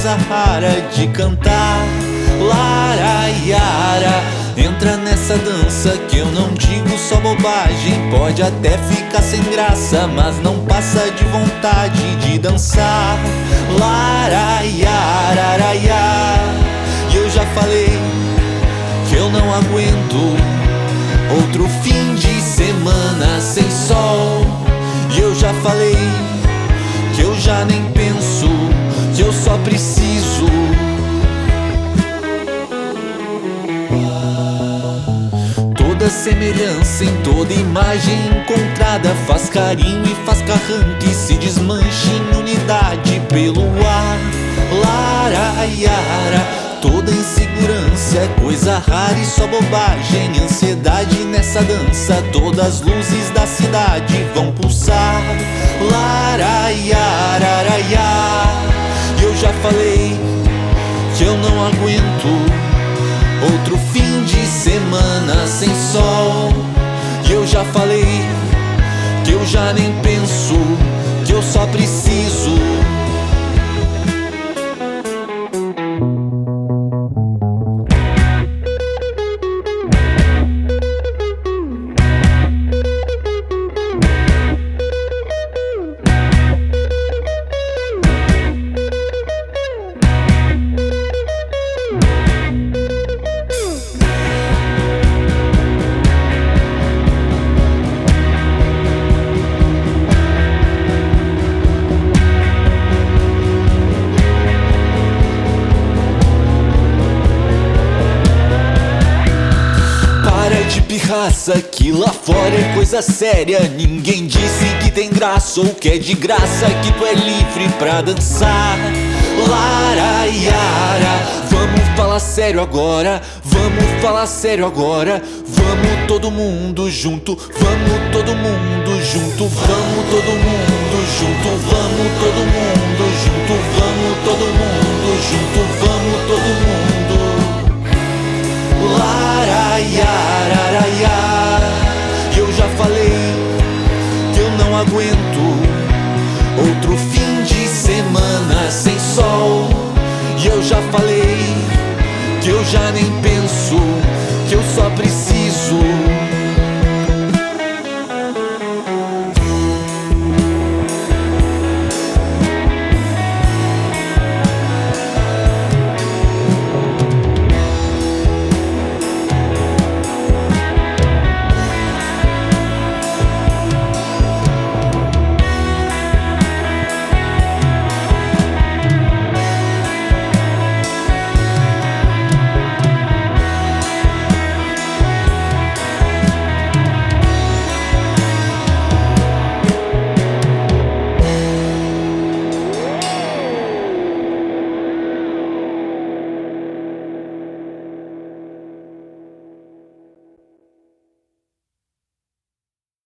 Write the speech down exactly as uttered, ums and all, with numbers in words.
coisa rara de cantar. Laraiara, entra nessa dança que eu não digo só bobagem. Pode até ficar sem graça, mas não passa de vontade de dançar. Laraiara, e eu já falei que eu não aguento outro fim de semana sem sol. E eu já falei que eu já nem penso, que eu só preciso toda semelhança em toda imagem encontrada faz carinho e faz carranque, se desmanche em unidade pelo ar. Laraiara, toda insegurança é coisa rara e só bobagem. Ansiedade nessa dança, todas as luzes da cidade vão pulsar. Laraiara, e eu já falei que eu não aguento outro fim de semana sem sol. E eu já falei que eu já nem penso, que eu só preciso de pirraça, que lá fora é coisa séria. Ninguém disse que tem graça ou que é de graça, que tu é livre pra dançar. Laraiara, vamos falar sério agora, vamos falar sério agora. Vamos todo mundo junto, vamos todo mundo junto, vamos todo mundo junto, vamos todo mundo junto, vamos todo mundo junto, vamos todo mundo. Laraiara, e eu já falei que eu não aguento outro fim de semana sem sol. E eu já falei que eu já nem penso,